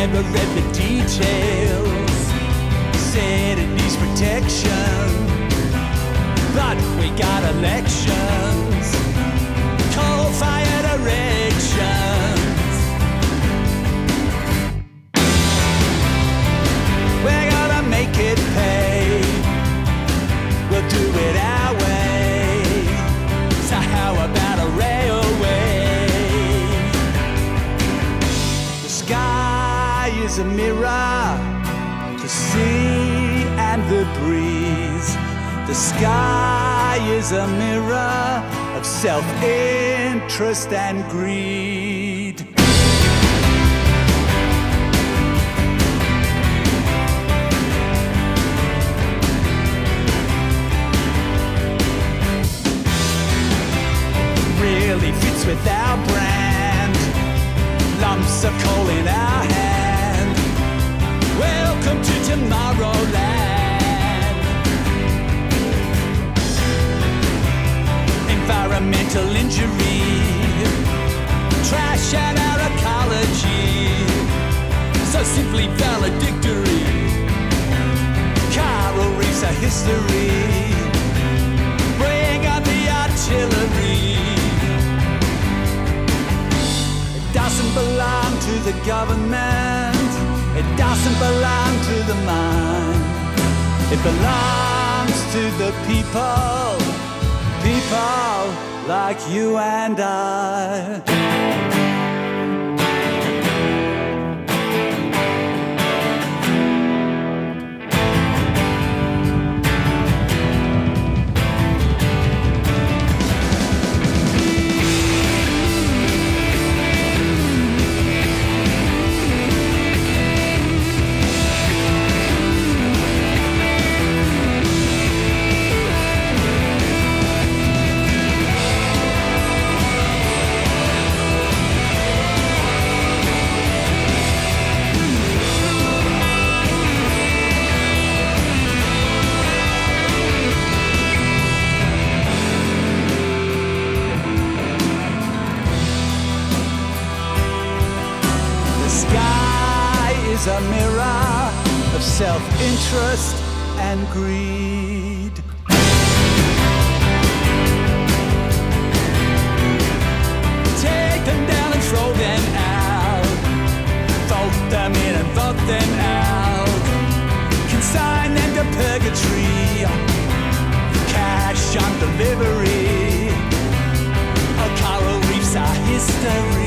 never read the details. Said it needs protection, but we got elections, coal-fired erections. We're gonna make it pay. We'll do it our way. So how about a railway? The sky is a mirror, the sea and the breeze. The sky is a mirror of self-interest and greed. Really fits with our brand. Lumps of coal in our hand. Welcome to Tomorrowland. Environmental injury, trash and our ecology, so simply valedictory. Coral reefs are history. Bring on the artillery. It doesn't belong to the government. It doesn't belong to the mind. It belongs to the people. People like you and I. A mirror of self-interest and greed. Take them down and throw them out. Vote them in and vote them out. Consign them to purgatory. Cash on delivery. Our coral reefs are history.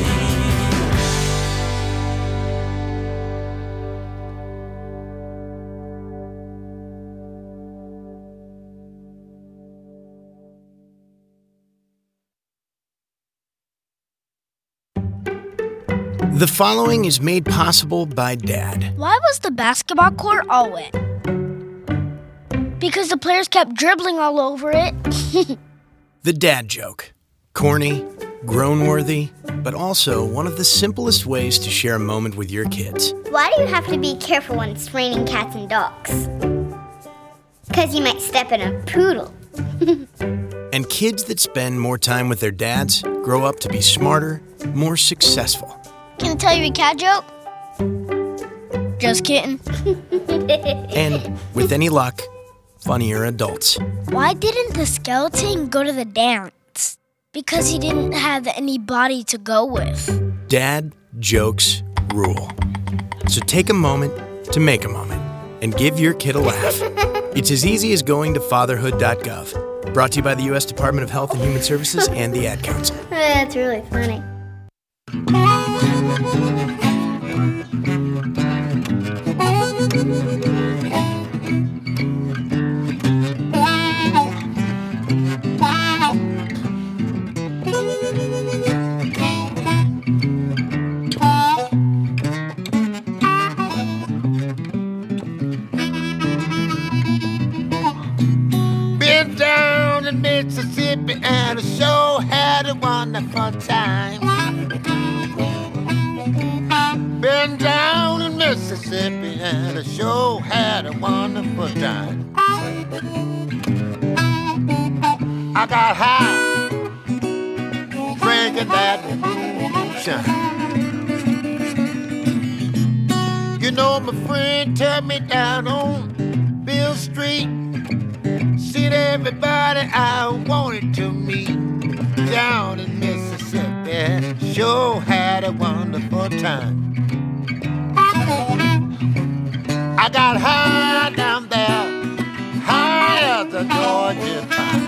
The following is made possible by Dad. Why was the basketball court all wet? Because the players kept dribbling all over it. The dad joke. Corny, groan-worthy, but also one of the simplest ways to share a moment with your kids. Why do you have to be careful when it's raining cats and dogs? Because you might step in a poodle. And kids that spend more time with their dads grow up to be smarter, more successful. Can I tell you a cat joke? Just kidding. And, with any luck, funnier adults. Why didn't the skeleton go to the dance? Because he didn't have any body to go with. Dad jokes rule. So take a moment to make a moment and give your kid a laugh. It's as easy as going to fatherhood.gov. Brought to you by the U.S. Department of Health and Human Services and the Ad Council. That's really funny. Been down in Mississippi and I sure had a wonderful time. Been down in Mississippi and I sure had a wonderful time. I got high, drinking that moonshine. know, my friend took me down on Bill Street. Seen everybody I wanted to meet down in Mississippi. Sure had a wonderful time. I got high down there, high as the Georgia pine.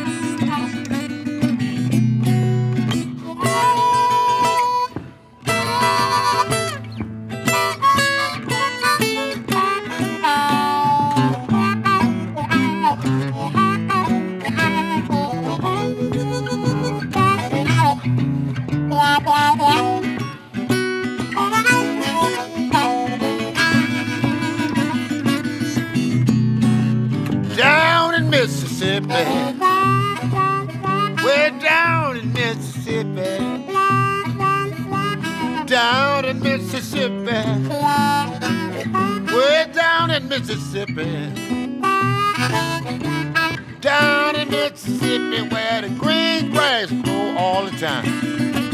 Down in Mississippi, way down in Mississippi, down in Mississippi, way down in Mississippi, down in Mississippi, where the green grass grow all the time.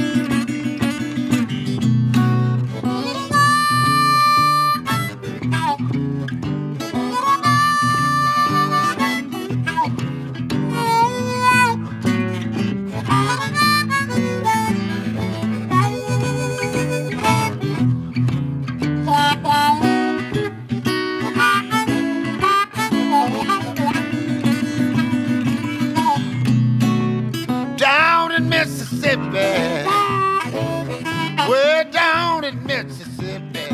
Down in Mississippi, way down in Mississippi.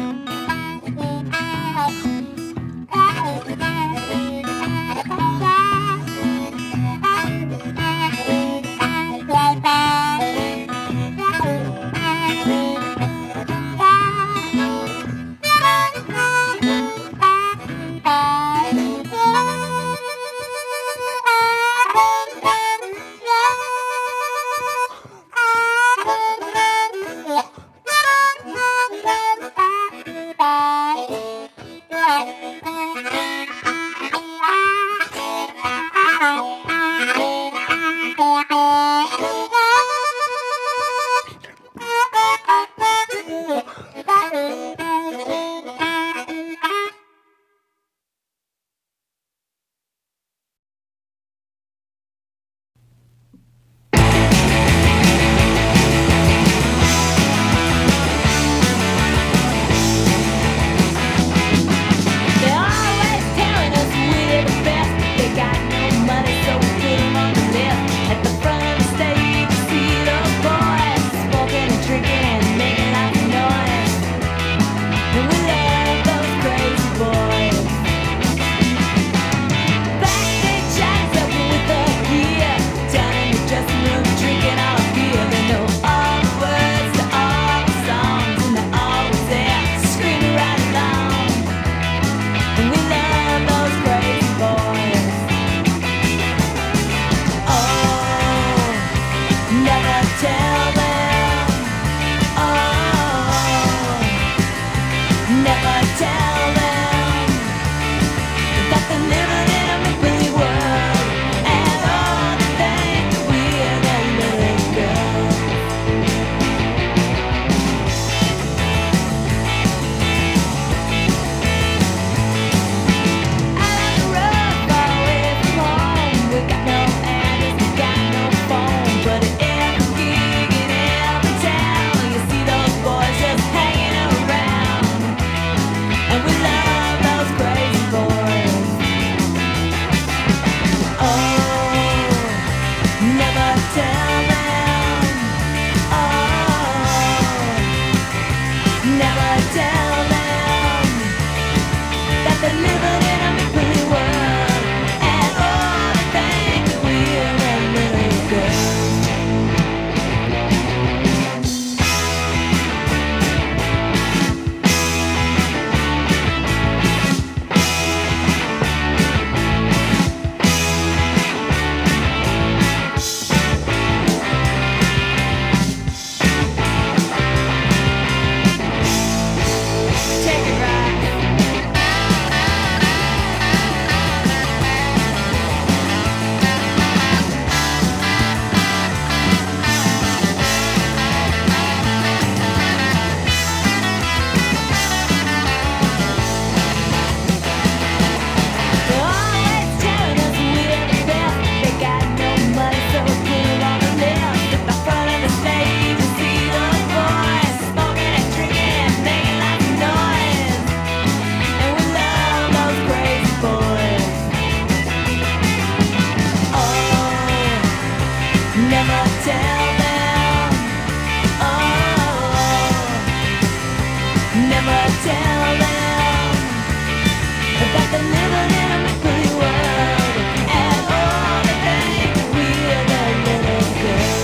tell them that they're living in a make-believe world, and all they think we're their little girl.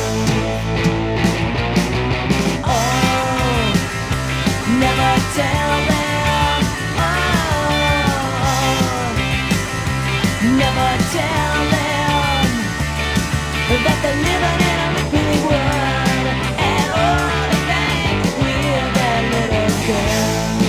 Oh, never tell them. Oh, never tell them that they're living in a make-believe world, and all they think we're their little girl.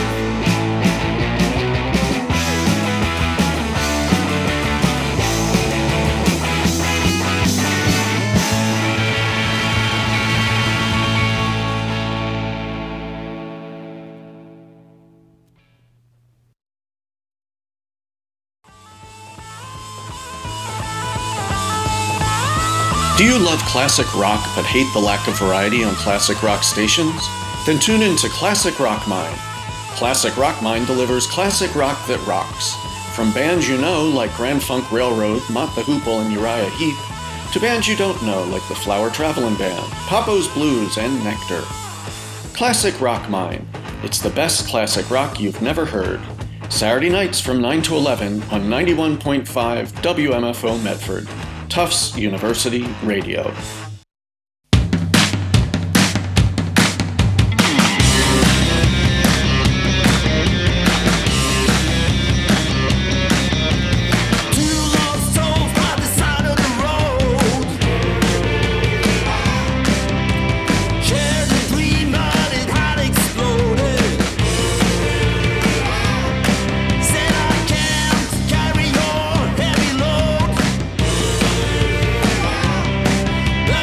Do you love classic rock but hate the lack of variety on classic rock stations? Then tune in to Classic Rock Mine. Classic Rock Mine delivers classic rock that rocks. From bands you know like Grand Funk Railroad, Mott the Hoople, and Uriah Heep, to bands you don't know like the Flower Travelin' Band, Papo's Blues, and Nectar. Classic Rock Mine. It's the best classic rock you've never heard. Saturday nights from 9 to 11 on 91.5 WMFO Medford. Tufts University Radio. I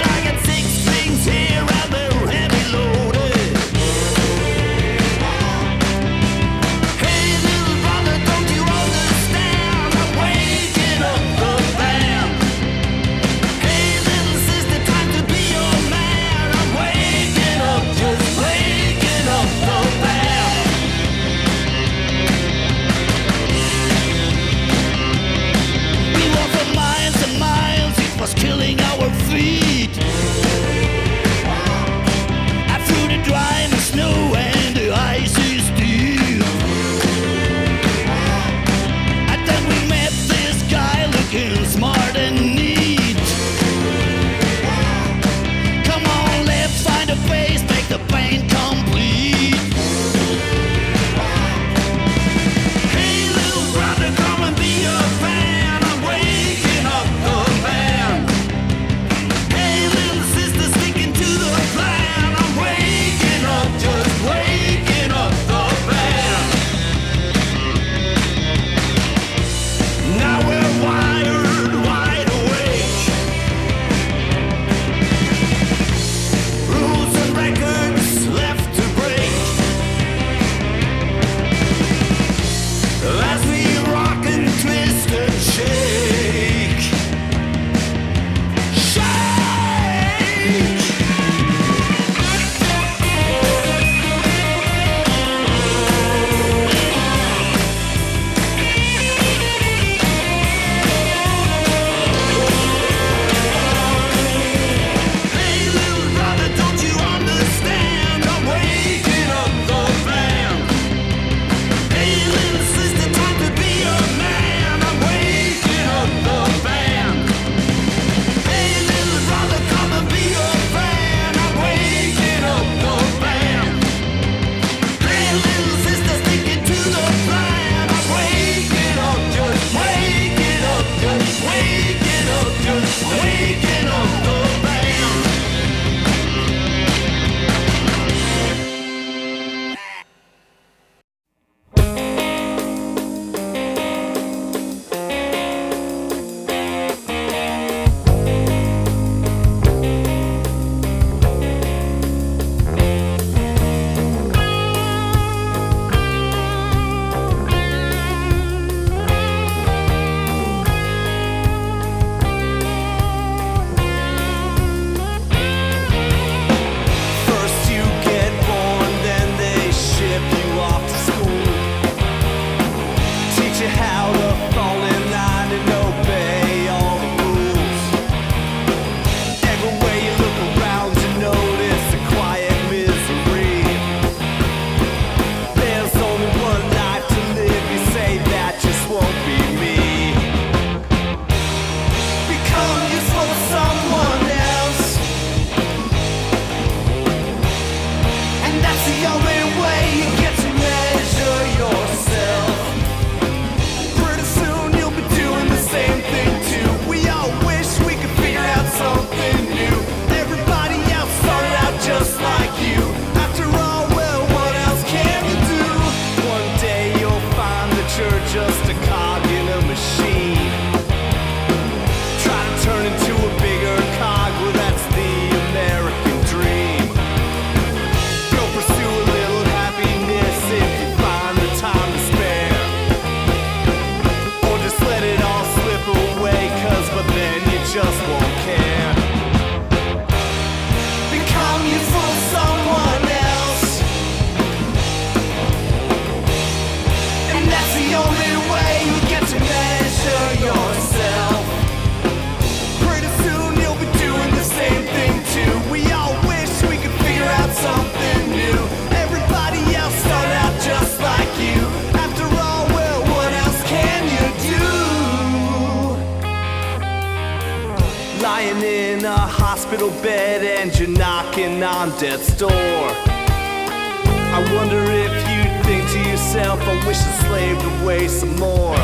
hospital bed and you're knocking on death's door. I wonder if you think to yourself, I wish I slaved away some more.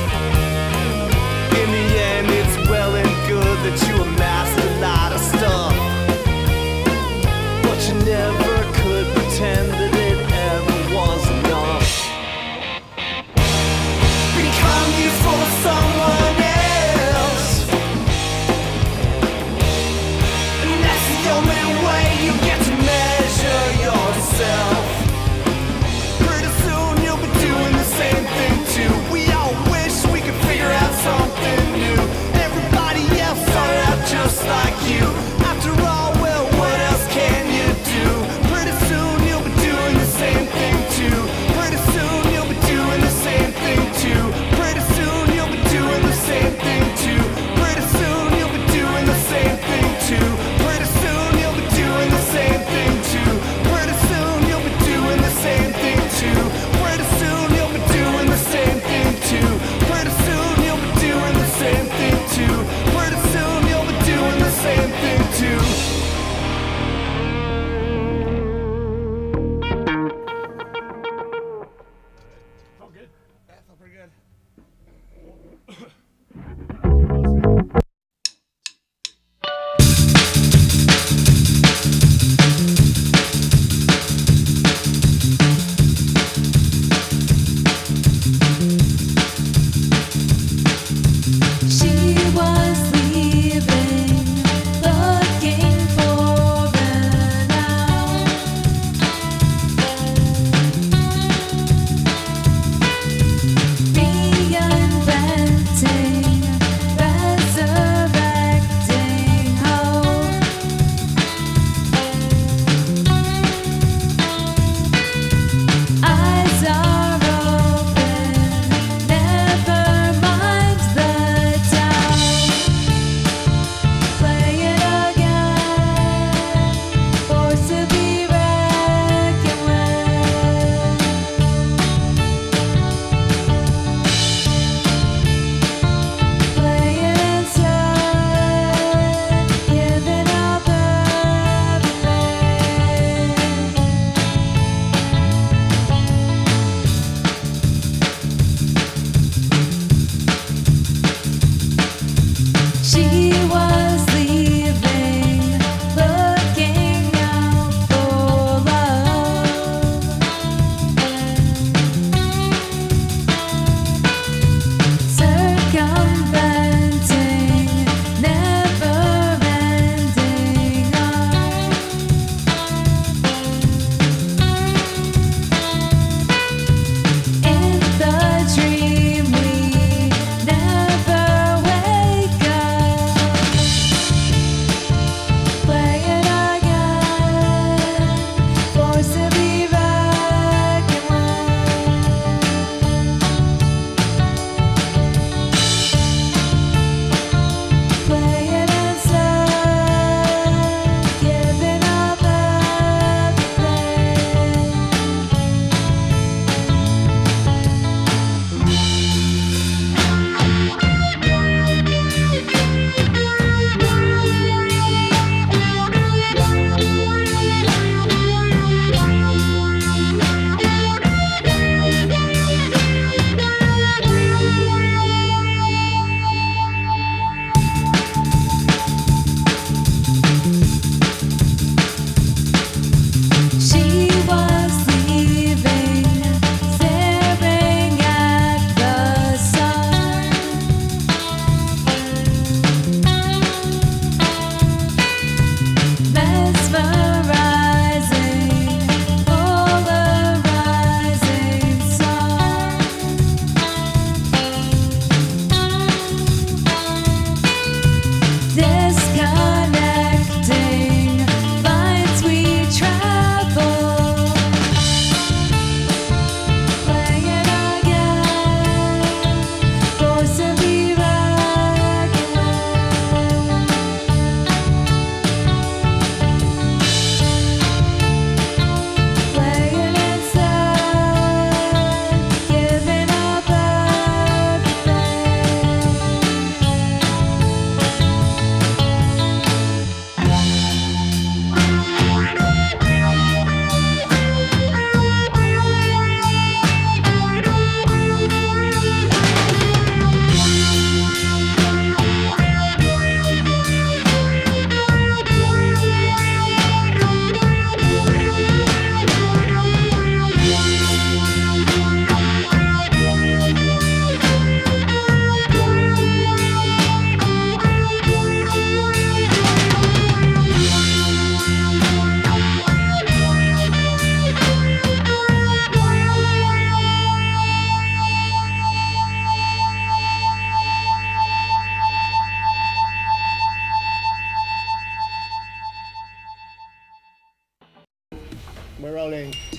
In the end, it's well and good that you amassed a lot of stuff, but you never could pretend that it ever was enough. Become useful to someone else, and that's the only way you get to measure yourself. Pretty soon you'll be doing the same thing too. We all wish we could figure out something new. Everybody else started out just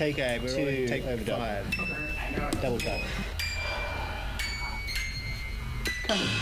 take 2, take overdub. 5. Double tap. Come on.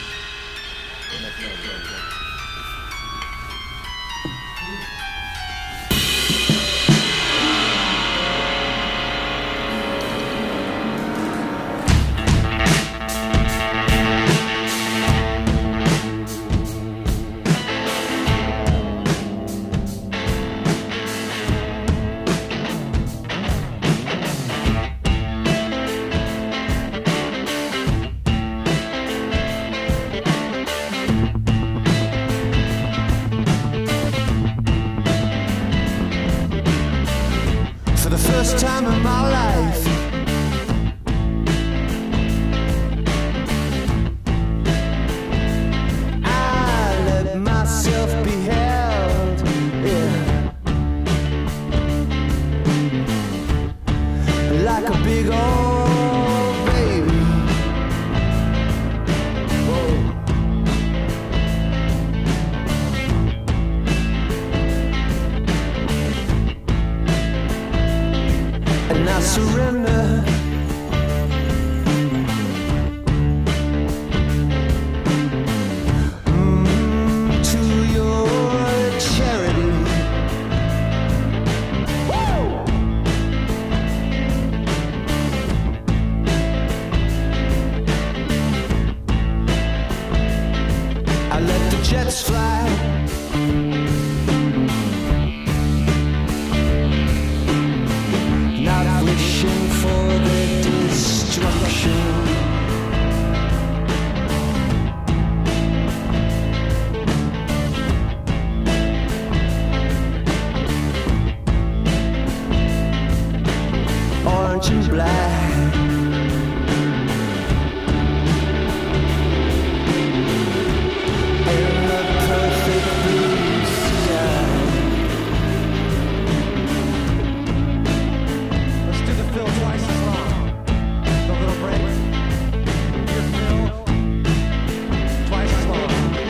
For the first time in my life, I let myself be held, yeah, like a big old baby. Whoa. And I surrender to your charity. Woo! I let the jets fly. Not wishing for their destruction. Orange and black, in the perfect blue sky. Let's do the fill twice as long. The little break. Your fill twice as long.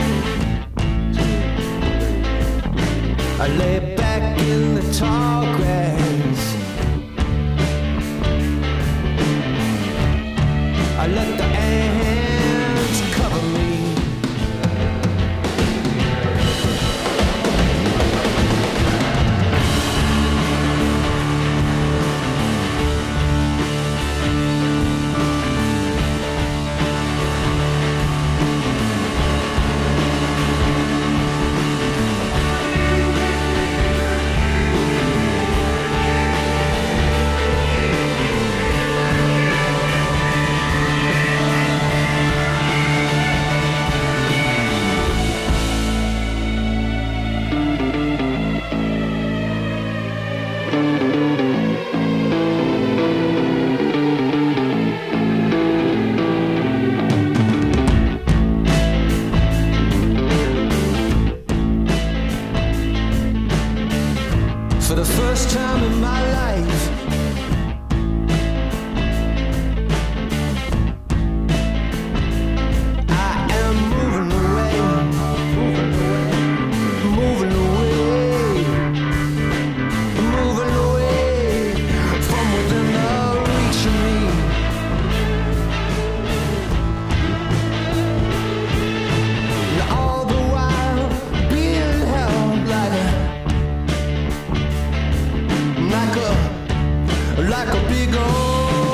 2, 3. I lay back in the tall grass. I let the ants cover me. For the first time in my life, I am moving away, moving away, moving away from within the reach of me. And all the while being held like a big old.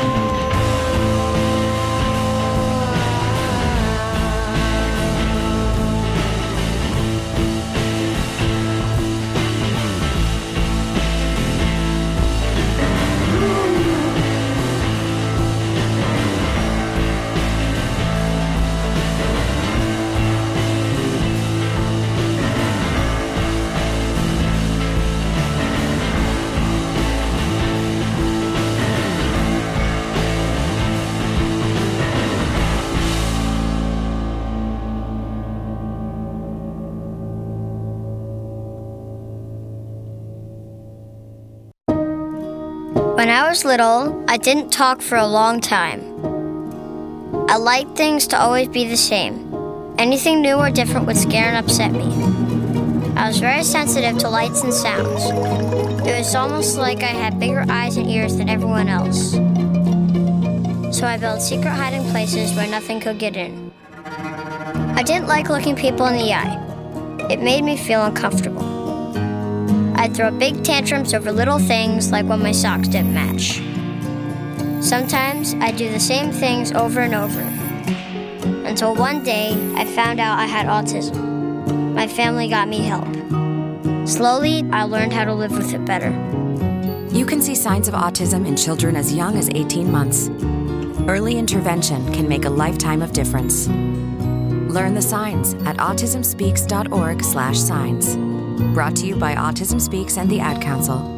When I was little, I didn't talk for a long time. I liked things to always be the same. Anything new or different would scare and upset me. I was very sensitive to lights and sounds. It was almost like I had bigger eyes and ears than everyone else. So I built secret hiding places where nothing could get in. I didn't like looking people in the eye. It made me feel uncomfortable. I'd throw big tantrums over little things like when my socks didn't match. Sometimes I'd do the same things over and over. Until one day, I found out I had autism. My family got me help. Slowly, I learned how to live with it better. You can see signs of autism in children as young as 18 months. Early intervention can make a lifetime of difference. Learn the signs at autismspeaks.org/signs. Brought to you by Autism Speaks and the Ad Council.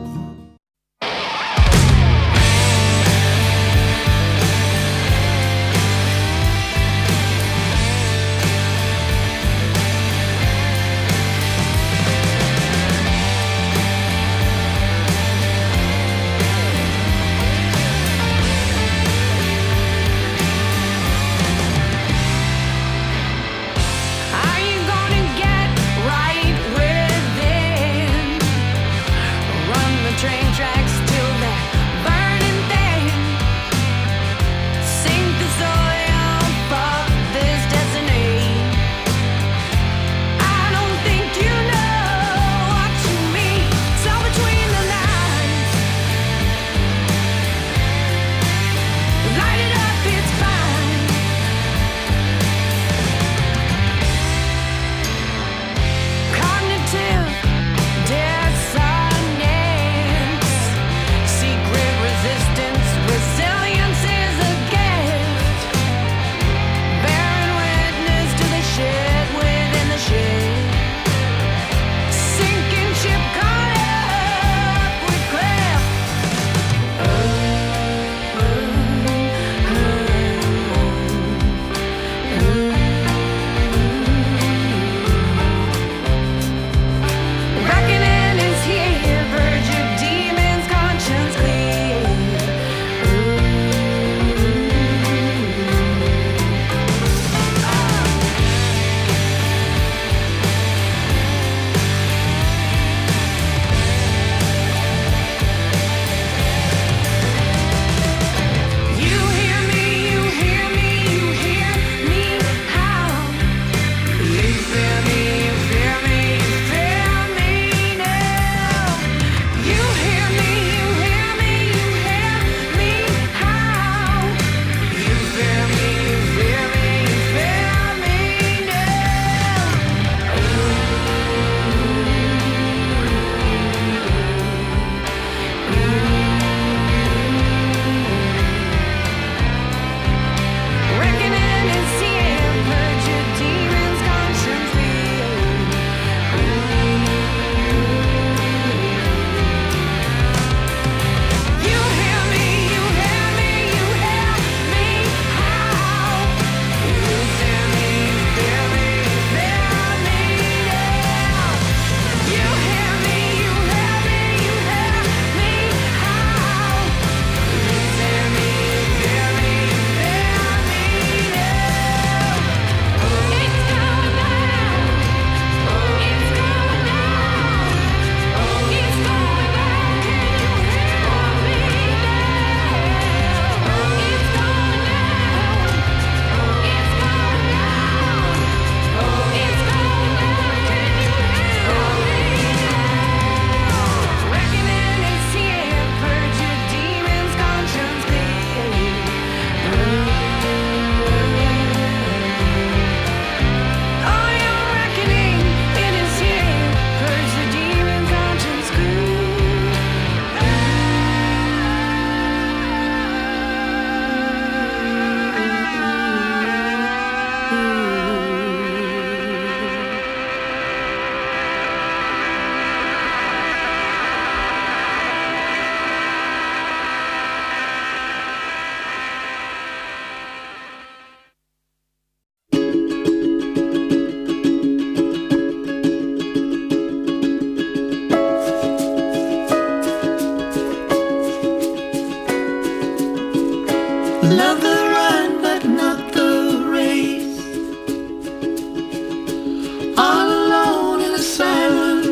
Love the run, but not the race. All alone in a silent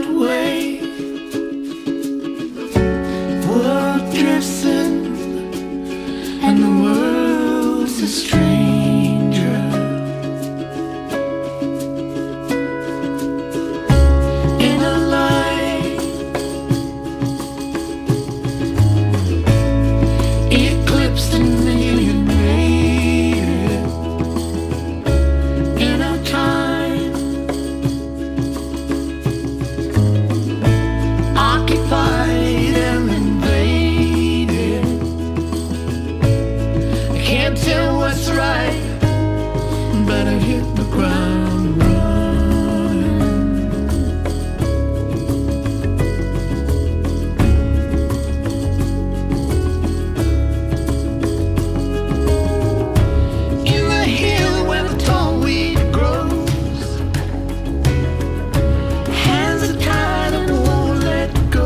and the world's a stranger. In a light eclipsed and alienated, in a time occupied and invaded. I can't tell what's right, better hit the ground running. In the hill where the tall weed grows, hands are tied and won't let go.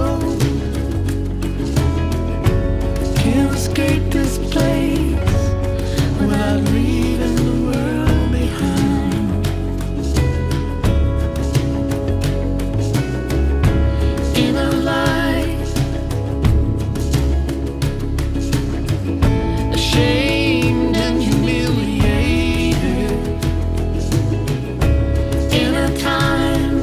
Can't escape this place without leaving the world behind. In a light, ashamed and humiliated. In a time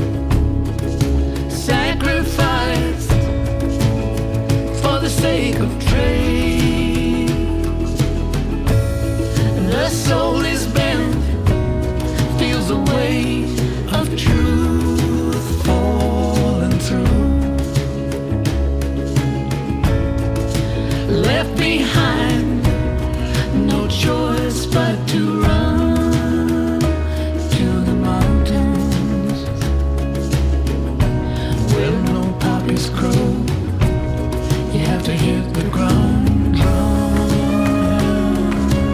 sacrificed for the sake of trade. The soul is bent, feels the weight of truth falling through. Left behind, no choice but to run to the mountains where no poppies grow. You have to hit the ground running.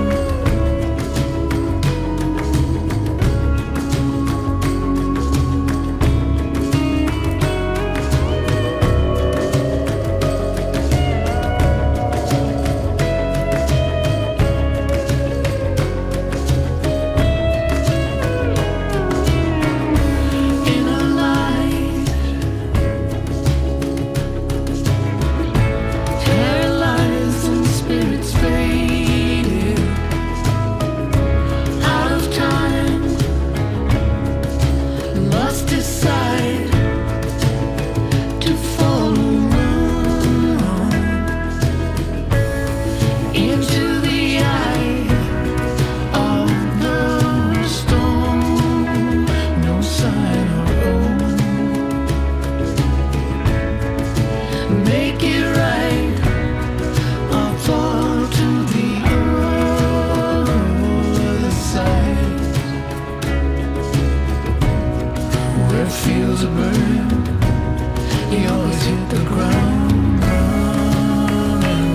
In a light paralyzed and spirits faded, out of time, must decide to follow on into the eye of the storm. No sign of home. Make it right or fall to the other side, where it feels a burn. You always hit the ground running.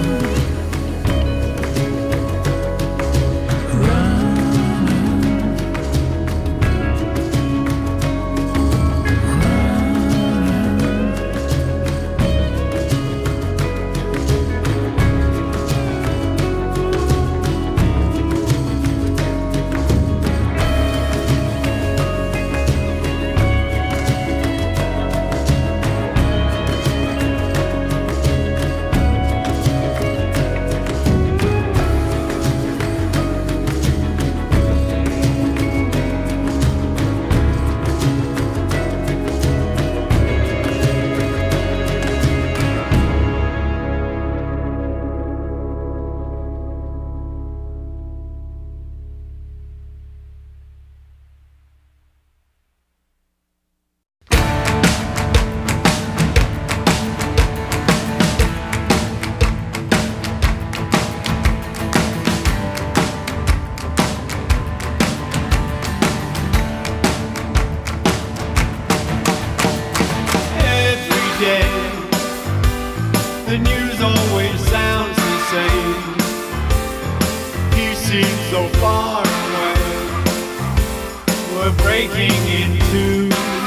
Every day, the news always sounds the same. He seems so far away. We're breaking in two.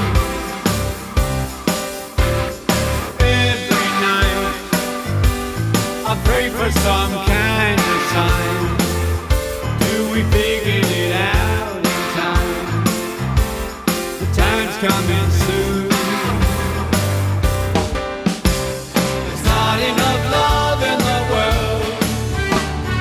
Every night, I pray for some kind of sign. Do we figure it out in time? The time's coming soon. There's not enough love in the world.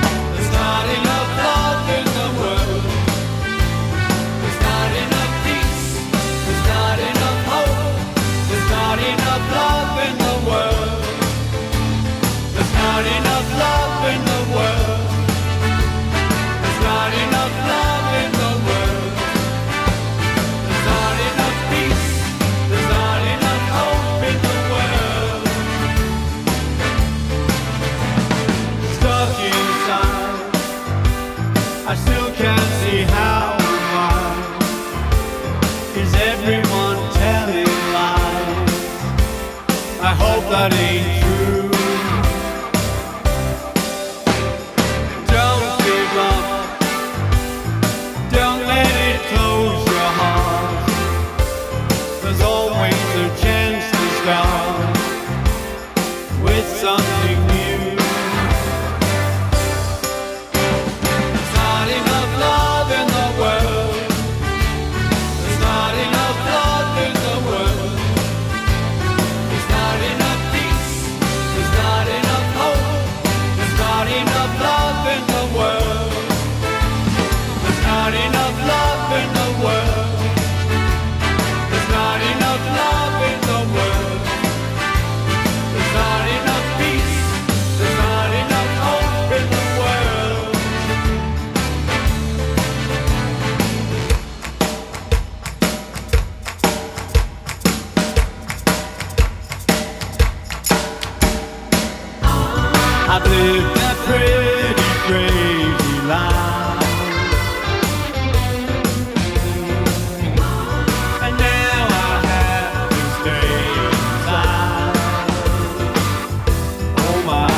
what ain't true. Don't give up. Don't let it close your heart. There's always a chance to start with something new. There's not enough love in the world. There's not enough love in the world. There's not enough peace. There's not enough hope. There's not enough love in the world. There's not enough love in the world. There's not enough love in the world. There's not enough peace. There's not enough hope in the world. I've lived that pretty crazy life, and now I have to stay inside. Oh my.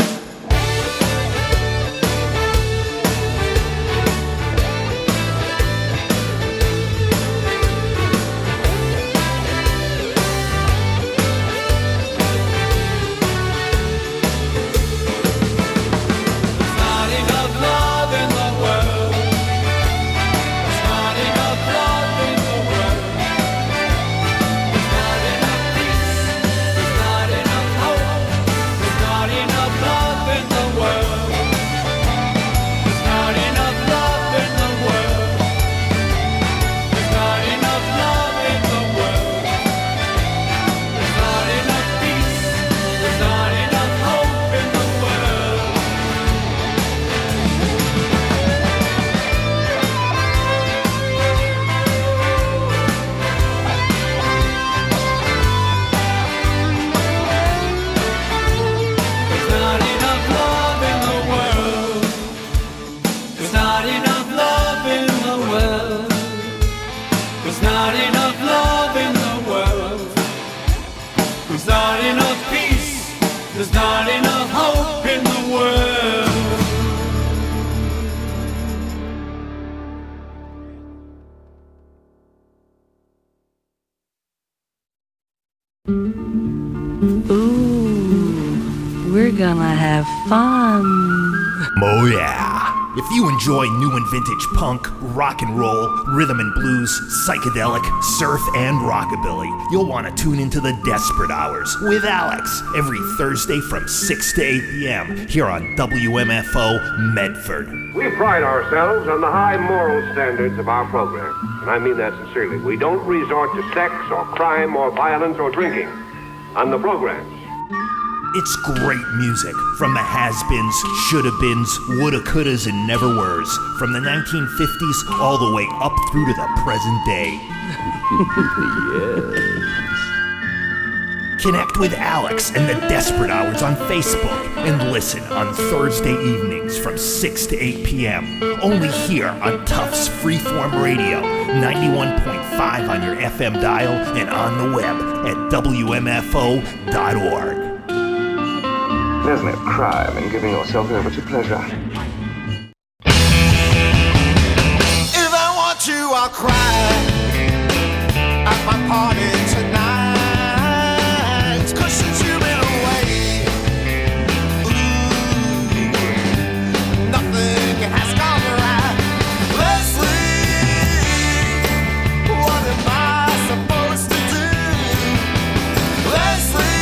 There's not enough love in the world. There's not enough love in the world. There's not enough peace. There's not enough hope. There's not enough love in the world. There's not enough love in the world. There's not enough love in the world. There's not enough peace. There's not enough hope in the world. There's not enough love in the world. There's not enough love in the world. There's not enough love in the world. There's not enough peace. There's not enough hope in the world. Ooh, we're gonna have fun. Oh yeah. If you enjoy new and vintage punk, rock and roll, rhythm and blues, psychedelic, surf, and rockabilly, you'll want to tune into the Desperate Hours with Alex every Thursday from 6 to 8 p.m. here on WMFO Medford. We pride ourselves on the high moral standards of our program, and I mean that sincerely. We don't resort to sex or crime or violence or drinking on the programs. It's great music from the has-beens, shoulda-beens, woulda-couldas, and never-weres, from the 1950s all the way up through to the present day. Yes. Connect with Alex and the Desperate Hours on Facebook and listen on Thursday evenings from 6 to 8 p.m. Only here on Tufts Freeform Radio, 91.5 on your FM dial and on the web at WMFO.org. There's no crime in giving yourself over to pleasure. If I want you, I'll cry at my party tonight. 'Cause since you've been away, nothing has gone right. Leslie, what am I supposed to do? Leslie,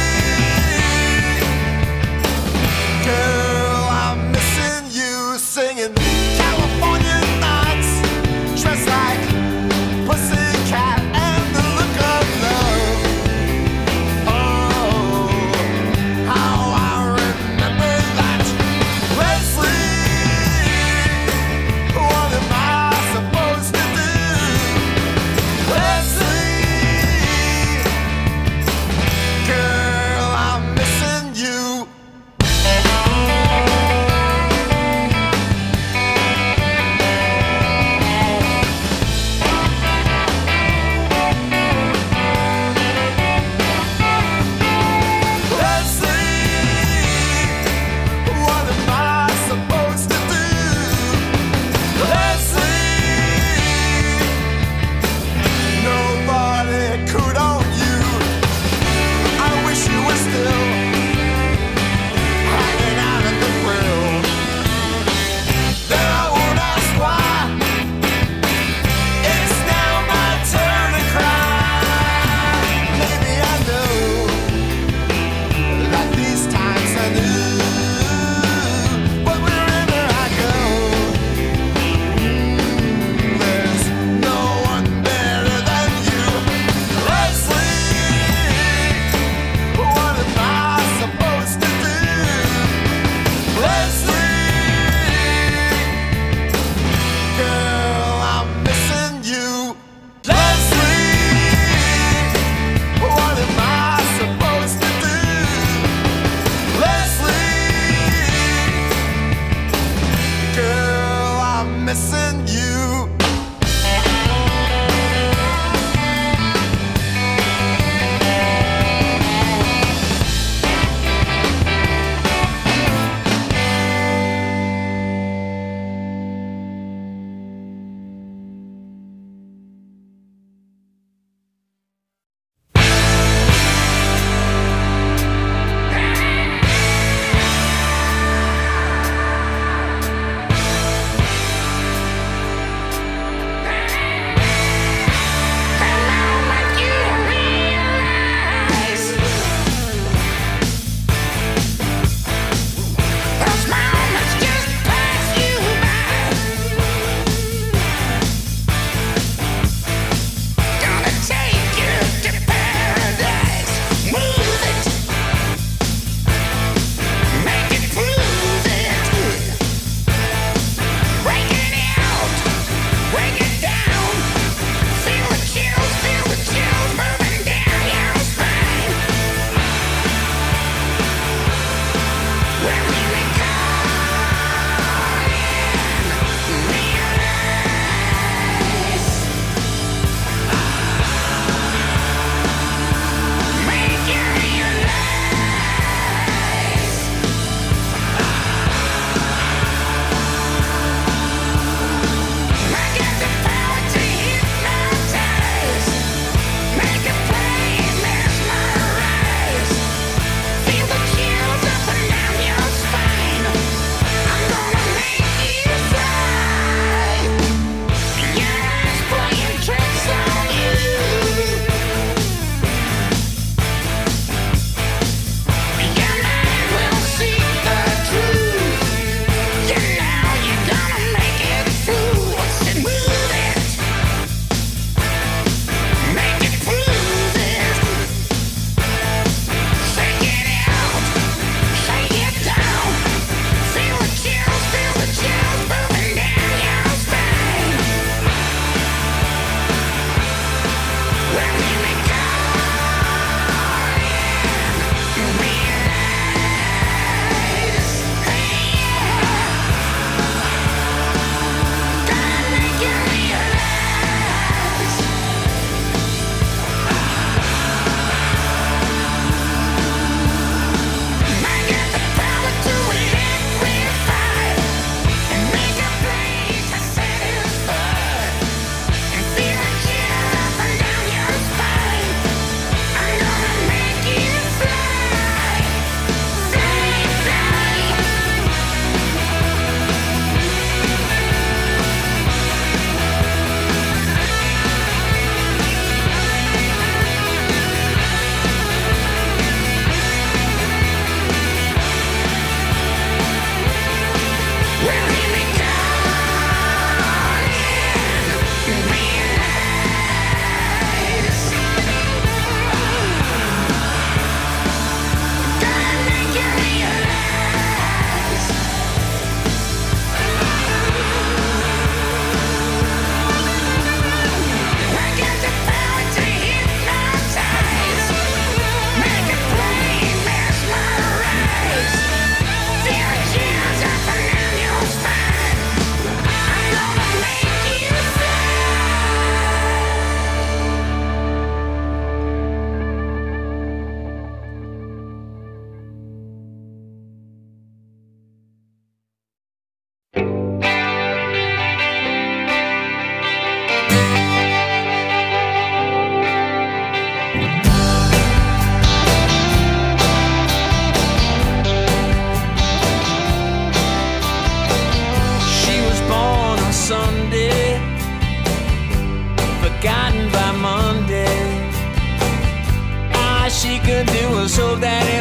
girl, I'm missing you, singing California nights, dressed like Pussycat, and the look of love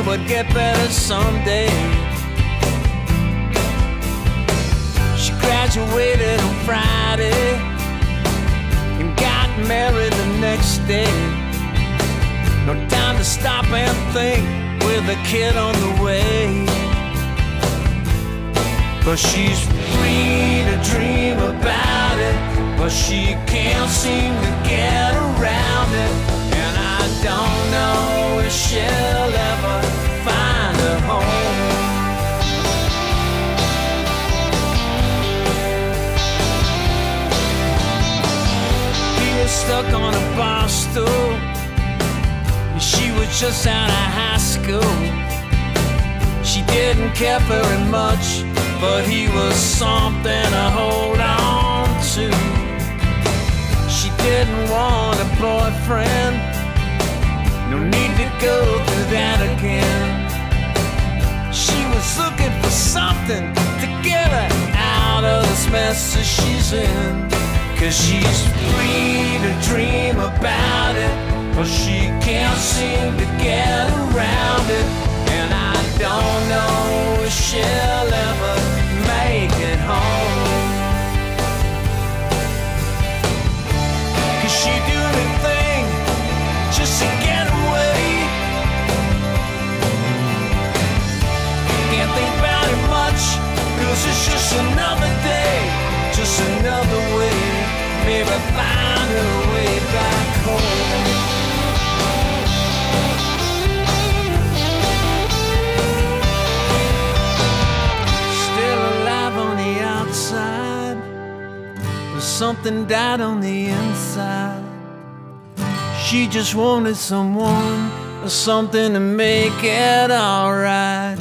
but get better someday. She graduated on Friday and got married the next day. No time to stop and think with a kid on the way. But she's free to dream about it, but she can't seem to get around it. And I don't know if she'll ever find a home. He was stuck on a bar stool. She was just out of high school. She didn't care very much, but he was something to hold on to. She didn't want a boyfriend. No need to go through that again. She was looking for something to get her out of this mess that she's in. 'Cause she's free to dream about it, but she can't seem to get around it. And I don't know if she'll ever make it home. 'Cause she do anything just to get away. Can't think about it much, 'cause it's just another day, just another way. Maybe find her way back home. But something died on the inside. She just wanted someone or something to make it alright.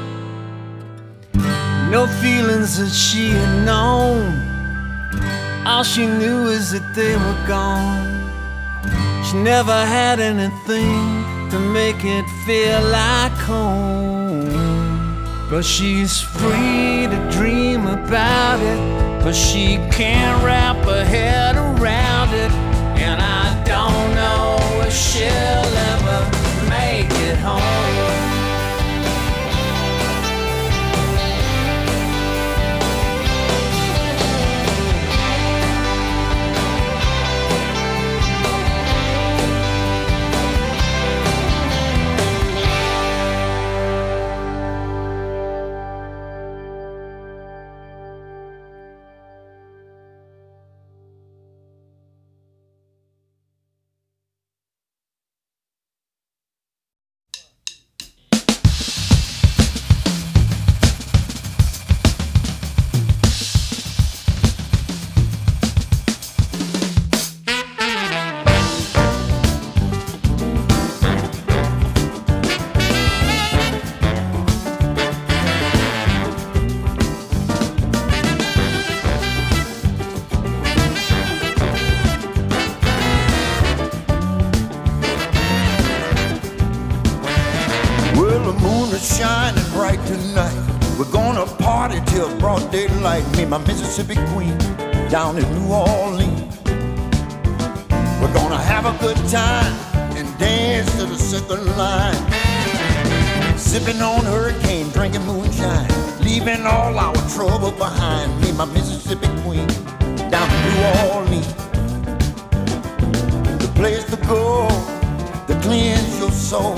No feelings that she had known. All she knew is that they were gone. She never had anything to make it feel like home. But she's free to dream about it, but she can't wrap her head around it. And I don't know if she'll ever make it home. Me and my Mississippi queen down in New Orleans. We're gonna have a good time and dance to the second line. Sipping on hurricane, drinking moonshine, leaving all our trouble behind. Me and my Mississippi queen down in New Orleans. The place to go to cleanse your soul.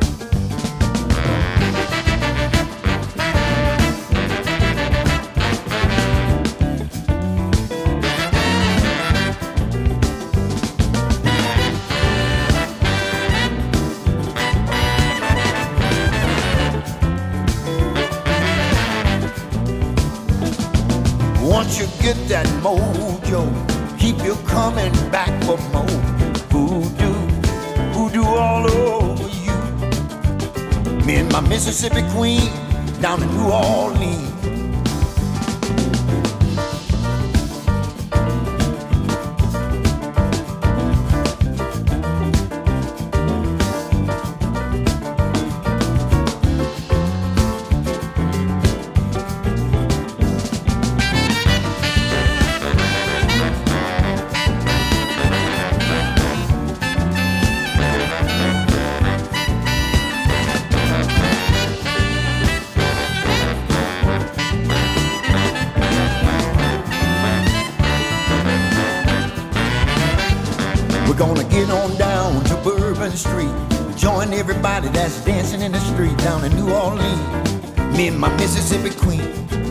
Once you get that mojo, keep you coming back for more. Voodoo, voodoo all over you. Me and my Mississippi queen down in New Orleans. gonna get on down to Bourbon Street, join everybody that's dancing in the street down in New Orleans. Me and my Mississippi queen.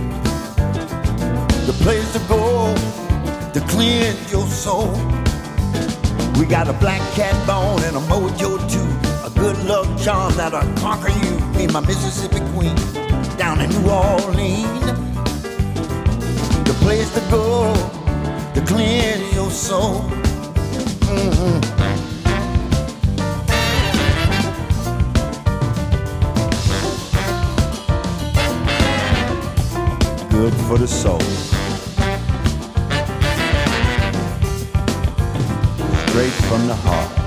The place to go to cleanse your soul. We got a black cat bone and a mojo too, a good luck charm that'll conquer you. Me and my Mississippi queen down in New Orleans. The place to go to cleanse your soul. Good for the soul. Straight from the heart.